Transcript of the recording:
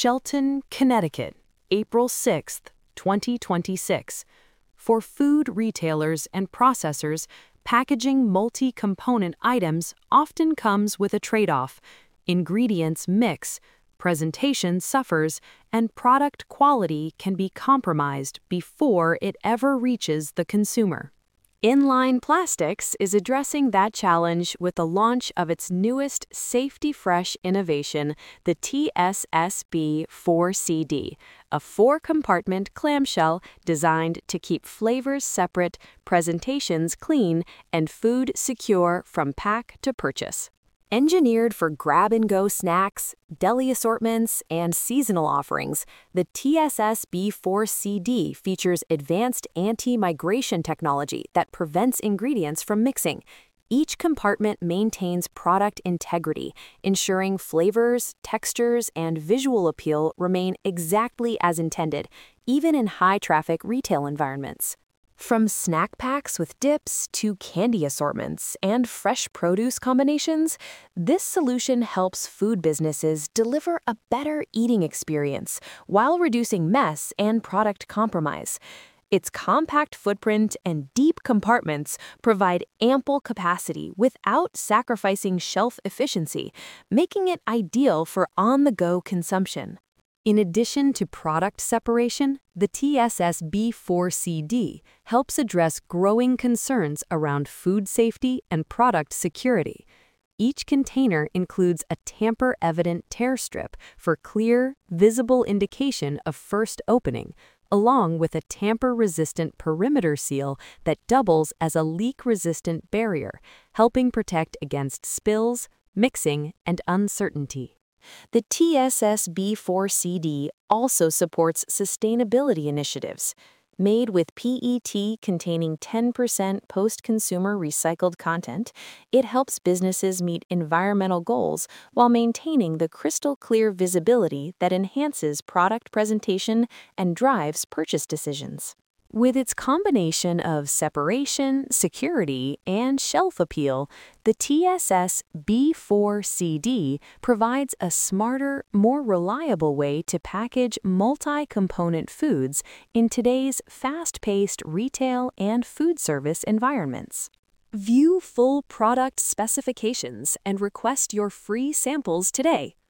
Shelton, Connecticut, April 6, 2026. For food retailers and processors, packaging multi-component items often comes with a trade-off. Ingredients mix, presentation suffers, and product quality can be compromised before it ever reaches the consumer. Inline Plastics is addressing that challenge with the launch of its newest safety-fresh innovation, the TSSB4CD, a four-compartment clamshell designed to keep flavors separate, presentations clean, and food secure from pack to purchase. Engineered for grab-and-go snacks, deli assortments, and seasonal offerings, the TSSB4CD features advanced anti-migration technology that prevents ingredients from mixing. Each compartment maintains product integrity, ensuring flavors, textures, and visual appeal remain exactly as intended, even in high-traffic retail environments. From snack packs with dips to candy assortments and fresh produce combinations, this solution helps food businesses deliver a better eating experience while reducing mess and product compromise. Its compact footprint and deep compartments provide ample capacity without sacrificing shelf efficiency, making it ideal for on-the-go consumption. In addition to product separation, the TSSB4CD helps address growing concerns around food safety and product security. Each container includes a tamper-evident tear strip for clear, visible indication of first opening, along with a tamper-resistant perimeter seal that doubles as a leak-resistant barrier, helping protect against spills, mixing, and uncertainty. The TSSB4CD also supports sustainability initiatives. Made with PET containing 10% post-consumer recycled content, it helps businesses meet environmental goals while maintaining the crystal-clear visibility that enhances product presentation and drives purchase decisions. With its combination of separation, security, and shelf appeal, the TSSB4CD provides a smarter, more reliable way to package multi-component foods in today's fast-paced retail and food service environments. View full product specifications and request your free samples today.